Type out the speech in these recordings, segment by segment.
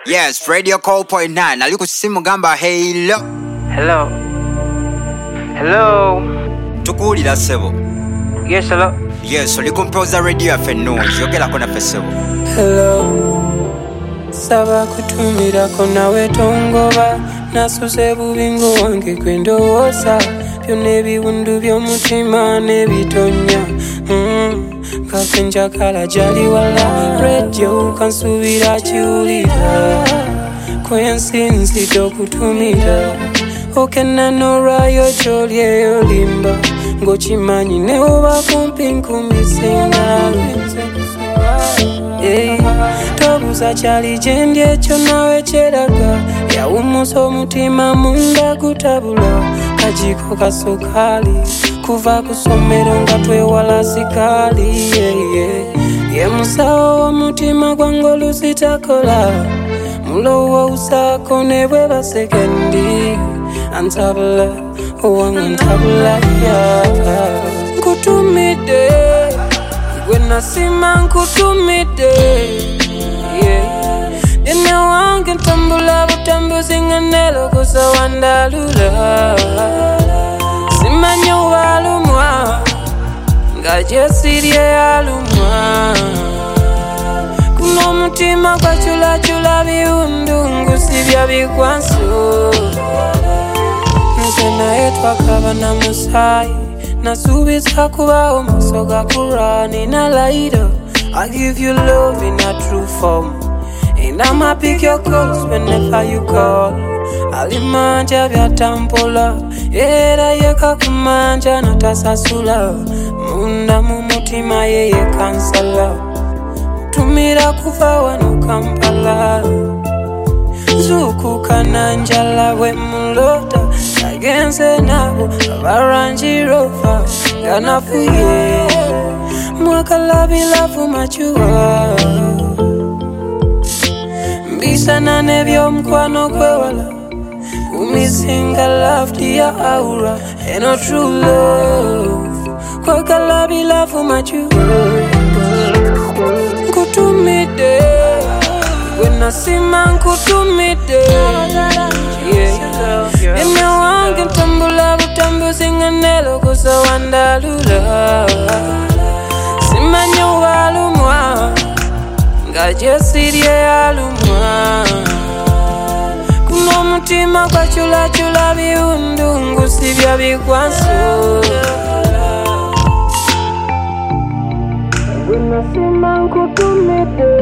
Yes, Radio Call Point 9. Ali kusimu gamba hello. Hello. Hello. Tukulira sebo. Yes, hello. Yes, oli composer radio ya fenno. Yogera kona fesebo. Hello. Saba kutumira kona wetongoba. Nasuse bubingo wange kwendowooza. Byonna ebiwundu by'omutima n'ebitonya. Kakenjakala jali wala. Radio kansubira kiwulira. Kwensinzi tokutumira. Okenanora joli eyolimba. Ngochimanyi ne oba kumpi nkumisinga. Tobuza kyali gyendi ekyo nawe kyeraga. Yawumusa omutima munda gutabula. Kajiko kasukali kuva ku ssomero nga twewala sikaali. Ye musawo w'omutima gwange olusitakola. Mulowoozaako ne bwe basekendi. Antabula owange ntabula nkutumidde gwe nasima nkutumidde ene wange ntambula butambuzi nga nelokosa wandalula. Simanyi obalumwa nga gyesirye alumwa. Kuno omutima gwaculaacula biwundu ngusibya bigwanso. Nze naye twakaba na musaayi nasuubiza kubawo maaso gakura nina later. I give you love in a true form and I'ma pick your calls whenever you call. Alimanja byatampola era yekakumanja natasasula. Munda mu mutima yeye kansala. Tumira kuva wano Kampala. Zuku kananjala we mulota. Agenze nabo abarangi rofa. Ganafuye mwakala bilavu machuwa. Mbisana neby'omukwano kwewala. Kumisinga love dia aura. And no true love. Kwakala bilavu machuwa. Nkutumide wenasima nkutumide. Ene wange ntambula butambuzi nga nelokosa wandalula. Simanyi obalumwa nga gyesirye alumwa. Kuno omutima gwaculaacula biwundu ngusibya bigwanso. Wenasima nkutumide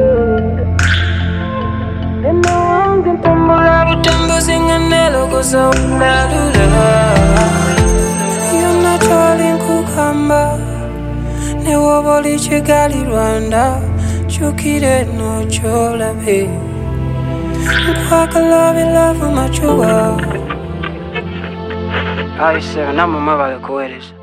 ene wange ntambula butambuzi nga nelokosa wandalula. Yonna twali nkugamba ne woba oli Kigali Rwanda jjukira eno ky'olabe. Nkwagala bilavu machuwa. Ayi sebe namwe mwebale kuweereza.